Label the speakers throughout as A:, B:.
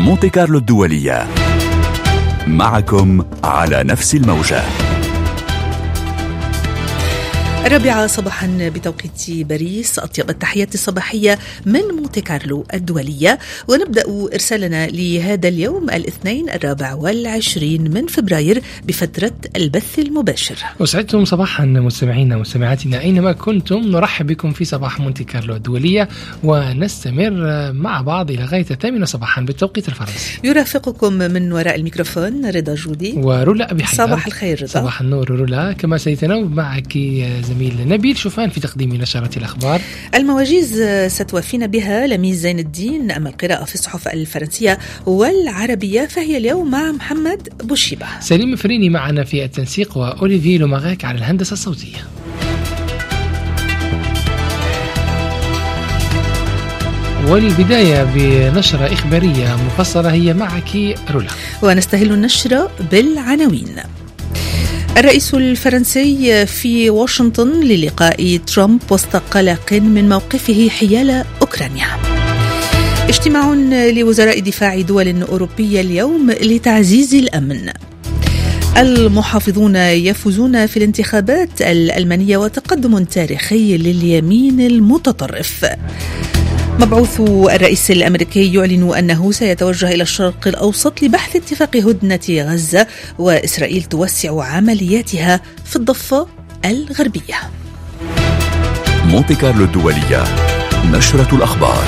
A: مونتي كارلو الدولية، معكم على نفس الموجة.
B: 4 صباحا بتوقيت باريس. أطيب التحيات الصباحية من مونتي كارلو الدولية، ونبدأ إرسالنا لهذا اليوم الاثنين 24 من فبراير بفترة البث المباشر.
C: وسعدتم صباحا مستمعينا ومستمعاتنا أينما كنتم. نرحب بكم في صباح مونتي كارلو الدولية، ونستمر مع بعض إلى غاية 8 صباحا بالتوقيت الفرنسي.
B: يرافقكم من وراء الميكروفون رضا جودي
C: ورولا أبي حيان.
B: صباح الخير رضا.
C: صباح النور رولا. كما سيتناوب معك زميل نبيل شوفان في تقديم نشرة الأخبار.
B: المواجيز ستوافينا بها لميس زين الدين، أما القراءة في الصحف الفرنسية والعربية فهي اليوم مع محمد بوشيبة.
C: سليم فريني معنا في التنسيق، وأوليفي لوماغاك على الهندسة الصوتية. والبداية بنشرة إخبارية مفصلة هي معك رولا.
B: ونستهل النشرة بالعناوين. الرئيس الفرنسي في واشنطن للقاء ترامب وسط قلق من موقفه حيال أوكرانيا. اجتماع لوزراء دفاع دول أوروبية اليوم لتعزيز الأمن. المحافظون يفوزون في الانتخابات الألمانية وتقدم تاريخي لليمين المتطرف. مبعوث الرئيس الأمريكي يعلن أنه سيتوجه إلى الشرق الأوسط لبحث اتفاق هدنة غزة، وإسرائيل توسع عملياتها في الضفة الغربية.
A: مونتي كارلو الدولية، نشرة الأخبار.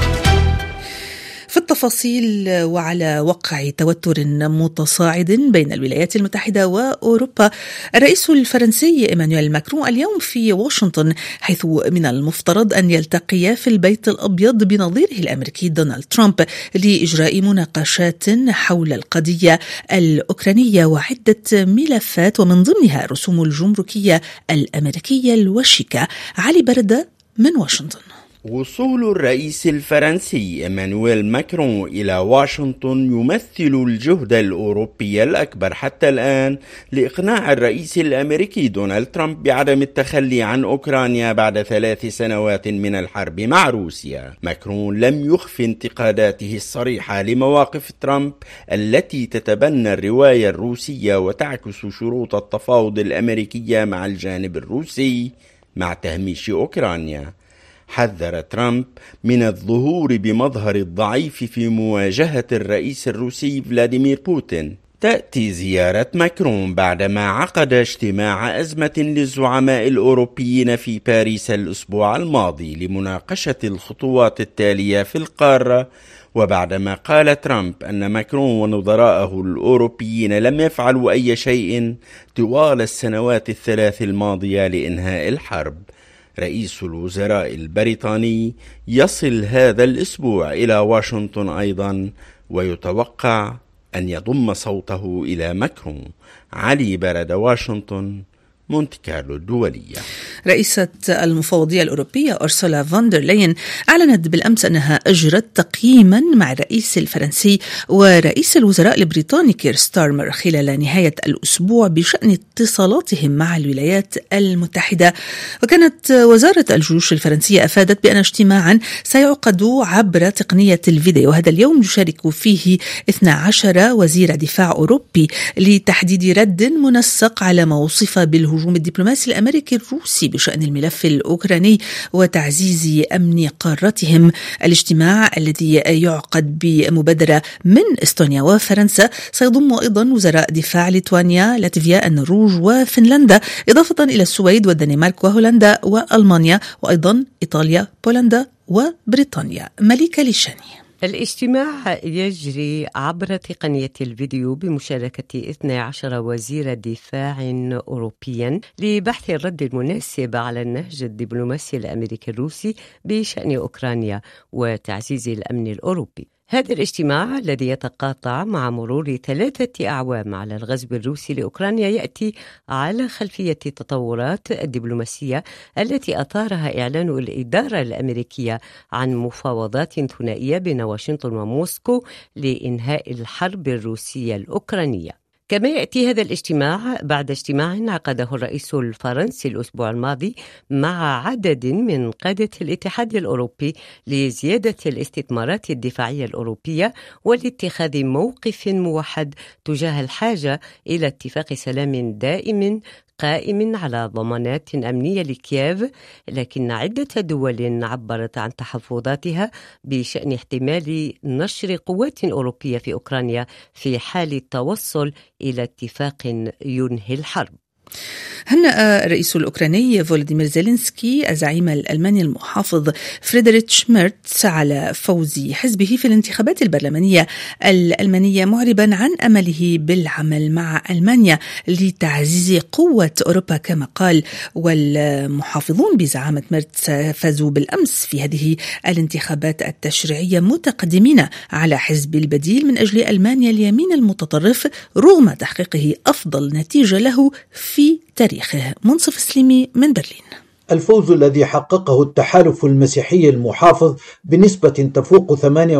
A: في
B: التفاصيل وعلى وقع توتر متصاعد بين الولايات المتحدة وأوروبا، الرئيس الفرنسي إيمانويل ماكرون اليوم في واشنطن، حيث من المفترض أن يلتقي في البيت الأبيض بنظيره الأمريكي دونالد ترامب لإجراء مناقشات حول القضية الأوكرانية وعدة ملفات، ومن ضمنها رسوم الجمركية الأمريكية الوشيكة. علي بردة من واشنطن.
D: وصول الرئيس الفرنسي إيمانويل ماكرون إلى واشنطن يمثل الجهد الأوروبي الأكبر حتى الآن لإقناع الرئيس الأمريكي دونالد ترامب بعدم التخلي عن أوكرانيا بعد 3 سنوات من الحرب مع روسيا. ماكرون لم يخف انتقاداته الصريحة لمواقف ترامب التي تتبنى الرواية الروسية وتعكس شروط التفاوض الأمريكية مع الجانب الروسي مع تهميش أوكرانيا. حذر ترامب من الظهور بمظهر الضعيف في مواجهة الرئيس الروسي فلاديمير بوتين. تأتي زيارة ماكرون بعدما عقد اجتماع أزمة للزعماء الأوروبيين في باريس الأسبوع الماضي لمناقشة الخطوات التالية في القارة، وبعدما قال ترامب أن ماكرون ونظراءه الأوروبيين لم يفعلوا أي شيء طوال السنوات ال3 الماضية لإنهاء الحرب. رئيس الوزراء البريطاني يصل هذا الأسبوع إلى واشنطن أيضا، ويتوقع أن يضم صوته إلى ماكرون. علي برد، واشنطن، مونتي كارلو الدولية.
B: رئيسة المفوضية الأوروبية أرسولا فاندر لاين أعلنت بالأمس أنها أجرت تقييما مع الرئيس الفرنسي ورئيس الوزراء البريطاني كير ستارمر خلال نهاية الأسبوع بشأن اتصالاتهم مع الولايات المتحدة. وكانت وزارة الجيوش الفرنسية أفادت بأن اجتماعا سيعقد عبر تقنية الفيديو، وهذا اليوم يشارك فيه 12 وزير دفاع أوروبي لتحديد رد منسق على ما وصف بالهجوم الدبلوماسي الأمريكي الروسي بشأن الملف الأوكراني وتعزيز أمن قارتهم. الاجتماع الذي يعقد بمبادرة من إستونيا وفرنسا سيضم أيضا وزراء دفاع ليتوانيا، لاتفيا، النرويج وفنلندا، إضافة إلى السويد والدنمارك وهولندا وألمانيا، وأيضا إيطاليا، بولندا وبريطانيا. مليكة ليشاني.
E: الاجتماع يجري عبر تقنية الفيديو بمشاركة 12 وزير دفاع أوروبيا لبحث الرد المناسب على النهج الدبلوماسي الأمريكي الروسي بشأن أوكرانيا وتعزيز الأمن الأوروبي. هذا الاجتماع الذي يتقاطع مع مرور 3 أعوام على الغزو الروسي لأوكرانيا يأتي على خلفية التطورات الدبلوماسية التي أثارها إعلان الإدارة الأمريكية عن مفاوضات ثنائية بين واشنطن وموسكو لإنهاء الحرب الروسية الأوكرانية. كما يأتي هذا الاجتماع بعد اجتماع عقده الرئيس الفرنسي الأسبوع الماضي مع عدد من قادة الاتحاد الأوروبي لزيادة الاستثمارات الدفاعية الأوروبية ولاتخاذ موقف موحد تجاه الحاجة إلى اتفاق سلام دائم قائم على ضمانات أمنية لكييف، لكن عدة دول عبرت عن تحفظاتها بشأن احتمال نشر قوات أوروبية في أوكرانيا في حال التوصل إلى اتفاق ينهي الحرب.
B: هنأ الرئيس الأوكراني فولوديمير زيلينسكي الزعيم الألماني المحافظ فريدريتش ميرتس على فوز حزبه في الانتخابات البرلمانية الألمانية، معربا عن أمله بالعمل مع ألمانيا لتعزيز قوة أوروبا كما قال. والمحافظون بزعامة ميرتس فازوا بالأمس في هذه الانتخابات التشريعية متقدمين على حزب البديل من أجل ألمانيا اليمين المتطرف رغم تحقيقه أفضل نتيجة له في تاريخه. منصف سليمي من برلين.
F: الفوز الذي حققه التحالف المسيحي المحافظ بنسبة تفوق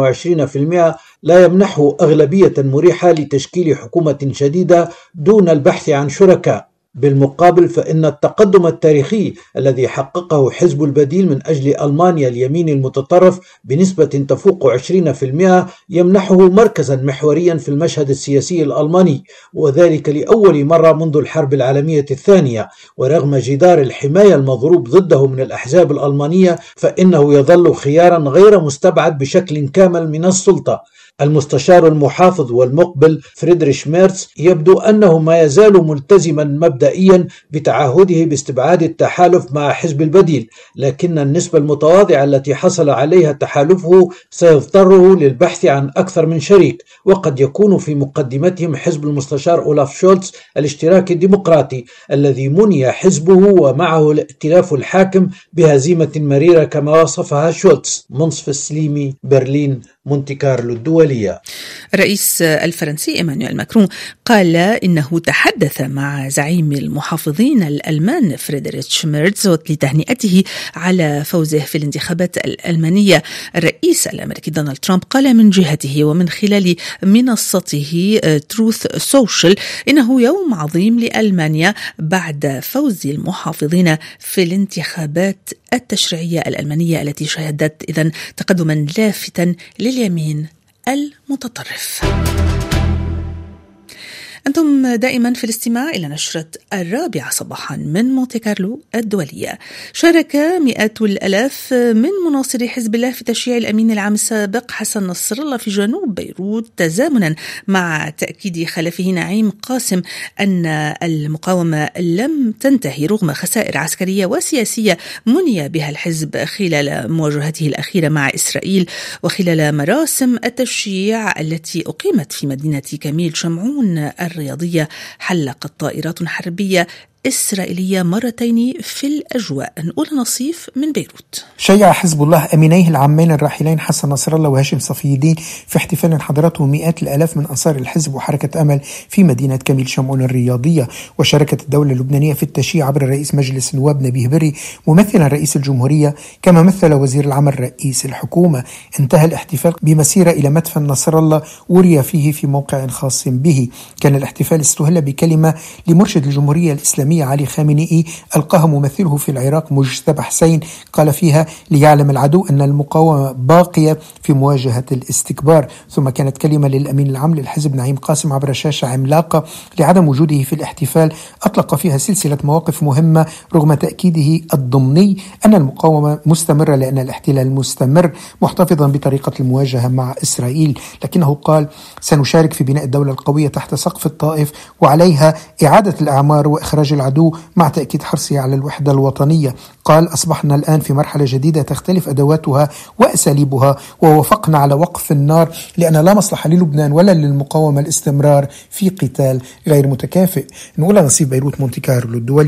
F: 28% لا يمنحه أغلبية مريحة لتشكيل حكومة جديدة دون البحث عن شركاء. بالمقابل فإن التقدم التاريخي الذي حققه حزب البديل من أجل ألمانيا اليمين المتطرف بنسبة تفوق 20% يمنحه مركزا محوريا في المشهد السياسي الألماني، وذلك لأول مرة منذ الحرب العالمية الثانية. ورغم جدار الحماية المضروب ضده من الأحزاب الألمانية فإنه يظل خيارا غير مستبعد بشكل كامل من السلطة. المستشار المحافظ والمقبل فريدريش ميرتس يبدو أنه ما يزال ملتزما مبدئيا بتعهده باستبعاد التحالف مع حزب البديل، لكن النسبة المتواضعة التي حصل عليها تحالفه سيضطره للبحث عن أكثر من شريك، وقد يكون في مقدمتهم حزب المستشار أولاف شولتز الاشتراكي الديمقراطي الذي مني حزبه ومعه الائتلاف الحاكم بهزيمة مريرة كما وصفها شولتز. منصف السليمي، برلين، مونتي كارلو الدولية.
B: الرئيس الفرنسي إيمانويل ماكرون قال إنه تحدث مع زعيم المحافظين الألمان فريدريتش ميرتس لتهنئته على فوزه في الانتخابات الألمانية. الرئيس الأمريكي دونالد ترامب قال من جهته ومن خلال منصته تروث سوشيال إنه يوم عظيم لألمانيا بعد فوز المحافظين في الانتخابات التشريعية الألمانية التي شهدت إذن تقدما لافتا لليمين المتطرف. أنتم دائما في الاستماع إلى نشرة 4 صباحا من مونتي كارلو الدولية. شارك مئات الألاف من مناصري حزب الله في تشييع الأمين العام السابق حسن نصر الله في جنوب بيروت تزامنا مع تأكيد خلفه نعيم قاسم أن المقاومة لم تنتهي رغم خسائر عسكرية وسياسية مني بها الحزب خلال مواجهته الأخيرة مع إسرائيل. وخلال مراسم التشييع التي أقيمت في مدينة كميل شمعون الرياضية حلقت طائرات حربية إسرائيلية مرتين في الأجواء. نقول نصيف من بيروت.
G: شيع حزب الله أمينيه العامين الراحلين حسن نصر الله وهاشم صفي الدين في احتفال حضرته مئات الآلاف من أنصار الحزب وحركة أمل في مدينة كميل شمعون الرياضية. وشاركت الدولة اللبنانية في التشييع عبر رئيس مجلس النواب نبيه بري ممثلا رئيس الجمهورية، كما مثل وزير العمل رئيس الحكومة. انتهى الاحتفال بمسيرة إلى مدفن نصر الله وري فيه في موقع خاص به. كان الاحتفال استهل بكلمة لمرشد الجمهورية الإسلامية علي خامنئي ألقاها ممثله في العراق مجتبى حسين، قال فيها ليعلم العدو أن المقاومة باقية في مواجهة الاستكبار. ثم كانت كلمة للأمين العام للحزب نعيم قاسم عبر شاشة عملاقة لعدم وجوده في الاحتفال أطلق فيها سلسلة مواقف مهمة رغم تأكيده الضمني أن المقاومة مستمرة لأن الاحتلال مستمر محتفظا بطريقة المواجهة مع إسرائيل. لكنه قال سنشارك في بناء الدولة القوية تحت سقف الطائف وعليها إعادة الأعمار وإخراج العدو مع تأكيد حرصه على الوحدة الوطنية. قال أصبحنا الآن في مرحلة جديدة تختلف أدواتها وأساليبها ووافقنا على وقف النار لأن لا مصلحة للبنان ولا للمقاومة الاستمرار في قتال غير متكافئ. نقول نصيب بيروت مونتي كارلو الدولية.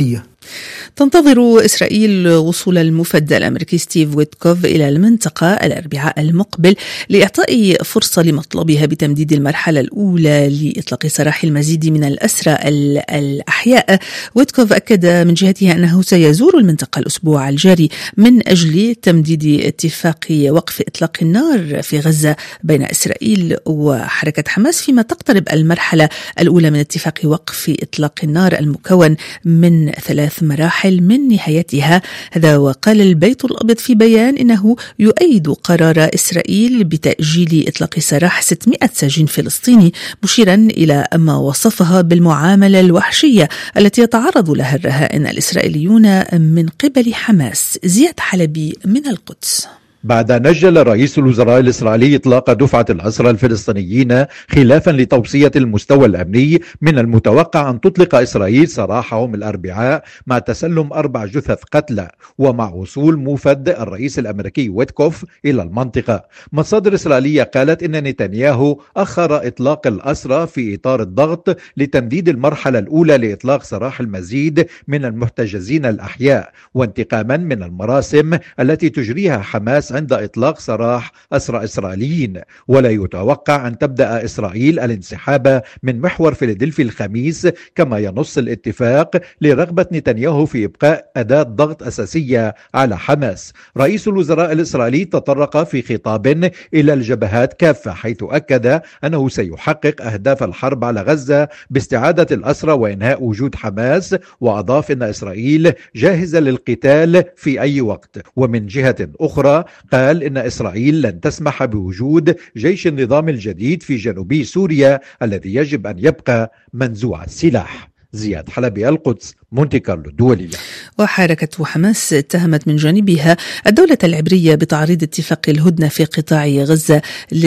B: تنتظر إسرائيل وصول المفدى الأمريكي ستيف ويتكوف إلى المنطقة الأربعاء المقبل لإعطاء فرصة لمطلبها بتمديد المرحلة الأولى لإطلاق سراح المزيد من الأسرى الأحياء. ويتكوف أكد من جهته أنه سيزور المنطقة الأسبوع الجاري من أجل تمديد اتفاق وقف إطلاق النار في غزة بين إسرائيل وحركة حماس، فيما تقترب المرحلة الأولى من اتفاق وقف إطلاق النار المكون من 3 مراحل من نهايتها. هذا وقال البيت الأبيض في بيان إنه يؤيد قرار إسرائيل بتأجيل إطلاق سراح 600 سجين فلسطيني، مشيرا إلى ما وصفها بالمعاملة الوحشية التي يتعرض لها الرهائن الإسرائيليون من قبل حماس. زياد حلبي من القدس.
H: بعد أن أجل رئيس الوزراء الإسرائيلي إطلاق دفعة الأسرى الفلسطينيين خلافا لتوصية المستوى الأمني، من المتوقع أن تطلق إسرائيل سراحهم الأربعاء مع تسلم 4 جثث قتلى ومع وصول موفد الرئيس الأمريكي ويتكوف إلى المنطقة. مصادر إسرائيلية قالت إن نتنياهو أخر إطلاق الأسرى في إطار الضغط لتمديد المرحلة الأولى لإطلاق سراح المزيد من المحتجزين الأحياء، وانتقاما من المراسم التي تجريها حماس عند إطلاق سراح أسرى إسرائيليين. ولا يتوقع أن تبدأ إسرائيل الانسحاب من محور فيلادلفي الخميس كما ينص الاتفاق، لرغبة نتنياهو في إبقاء أداة ضغط أساسية على حماس. رئيس الوزراء الإسرائيلي تطرق في خطاب إلى الجبهات كافة، حيث أكد أنه سيحقق أهداف الحرب على غزة باستعادة الأسرى وإنهاء وجود حماس، وأضاف أن إسرائيل جاهزة للقتال في أي وقت. ومن جهة أخرى قال إن إسرائيل لن تسمح بوجود جيش النظام الجديد في جنوبي سوريا الذي يجب أن يبقى منزوع السلاح. زياد حلبي، القدس، مونتي كارلو الدولية.
B: وحركة حماس اتهمت من جانبها الدولة العبرية بتعريض اتفاق الهدنة في قطاع غزة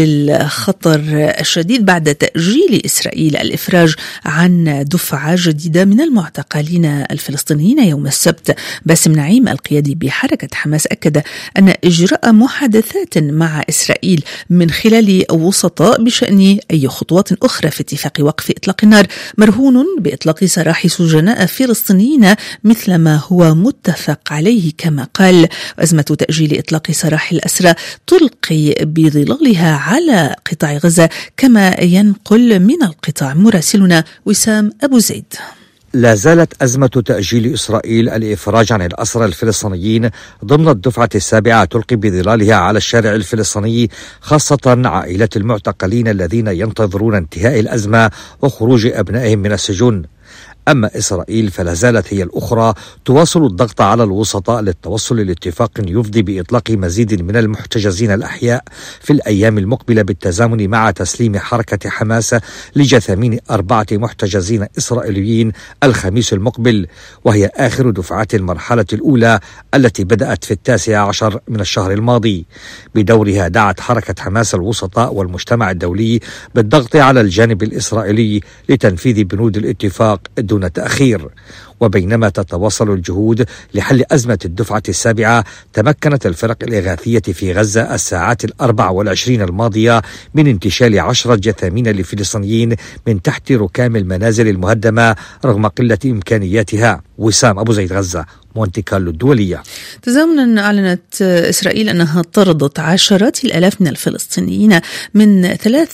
B: للخطر الشديد بعد تأجيل إسرائيل الإفراج عن دفعة جديدة من المعتقلين الفلسطينيين يوم السبت. باسم نعيم القيادي بحركة حماس أكد أن إجراء محادثات مع إسرائيل من خلال وسطاء بشأن أي خطوات أخرى في اتفاق وقف إطلاق النار مرهون بإطلاق سراح سجناء فلسطينيين مثل ما هو متفق عليه. كما قال أزمة تأجيل إطلاق سراح الأسرى تلقي بظلالها على قطاع غزة، كما ينقل من القطاع مراسلنا وسام أبو زيد.
I: لا زالت أزمة تأجيل إسرائيل الإفراج عن الأسرى الفلسطينيين ضمن الدفعة السابعة تلقي بظلالها على الشارع الفلسطيني، خاصة عائلات المعتقلين الذين ينتظرون انتهاء الأزمة وخروج أبنائهم من السجون. أما إسرائيل فلا زالت هي الأخرى تواصل الضغط على الوسطاء للتوصل لاتفاق يفضي بإطلاق مزيد من المحتجزين الأحياء في الأيام المقبلة، بالتزامن مع تسليم حركة حماس لجثامين 4 محتجزين إسرائيليين الخميس المقبل، وهي آخر دفعات المرحلة الأولى التي بدأت في 19 من الشهر الماضي. بدورها دعت حركة حماس الوسطاء والمجتمع الدولي بالضغط على الجانب الإسرائيلي لتنفيذ بنود الاتفاق دون تأخير. وبينما تتواصل الجهود لحل أزمة الدفعة السابعة، تمكنت الفرق الإغاثية في غزة الساعات 24 الماضية من انتشال 10 جثامين لفلسطينيين من تحت ركام المنازل المهدمة رغم قلة إمكانياتها. وسام أبو زيد، غزة، مونتي كارلو الدولية.
B: تزامنا أعلنت إسرائيل أنها طردت عشرات الآلاف من الفلسطينيين من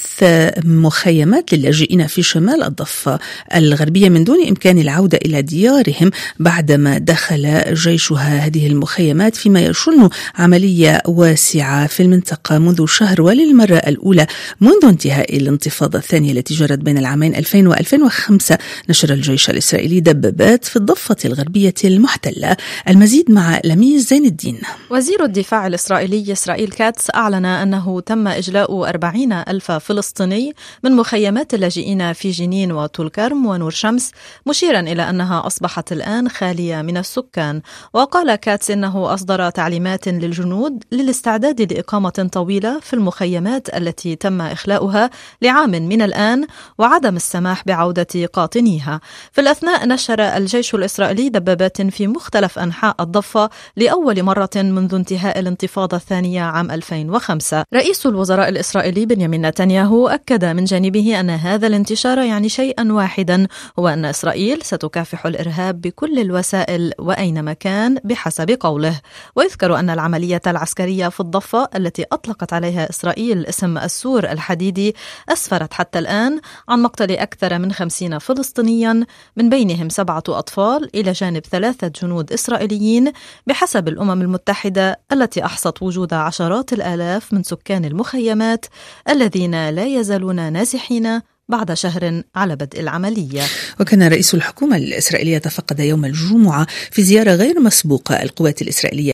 B: 3 مخيمات للاجئين في شمال الضفة الغربية من دون إمكان العودة إلى ديارهم بعدما دخل جيشها هذه المخيمات، فيما يشن عملية واسعة في المنطقة منذ شهر وللمرة الأولى منذ انتهاء الانتفاضة الثانية التي جرت بين العامين 2000 و2005. نشر الجيش الإسرائيلي دبابات في الضفة الغربية المحتلة. المزيد مع لميس زين الدين.
J: وزير الدفاع الإسرائيلي إسرائيل كاتس أعلن أنه تم إجلاء 40,000 فلسطيني من مخيمات اللاجئين في جنين وطول كرم ونور شمس، مشيرا إلى أنها أصبحت الآن خالية من السكان. وقال كاتس إنه أصدر تعليمات للجنود للاستعداد لإقامة طويلة في المخيمات التي تم إخلاؤها لعام من الآن، وعدم السماح بعودة قاطنيها. في الأثناء نشر الجيش الإسرائيلي دبابات في مختلف أنحاء الضفة لأول مرة منذ انتهاء الانتفاضة الثانية عام 2005. رئيس الوزراء الإسرائيلي بنيامين نتنياهو أكد من جانبه أن هذا الانتشار يعني شيئا واحدا، هو أن إسرائيل ستكافح الإرهاب بكل الوسائل وأينما كان بحسب قوله. ويذكر أن العملية العسكرية في الضفة التي أطلقت عليها إسرائيل اسم السور الحديدي أسفرت حتى الآن عن مقتل أكثر من 50 فلسطينيا، من بينهم 7 أطفال إلى جانب 3 جنود إسرائيليين بحسب الأمم المتحدة، التي أحصت وجود عشرات الآلاف من سكان المخيمات الذين لا يزالون نازحين بعد شهر على بدء العملية.
B: وكان رئيس الحكومة الإسرائيلية تفقد يوم الجمعة في زيارة غير مسبوقة القوات الإسرائيلية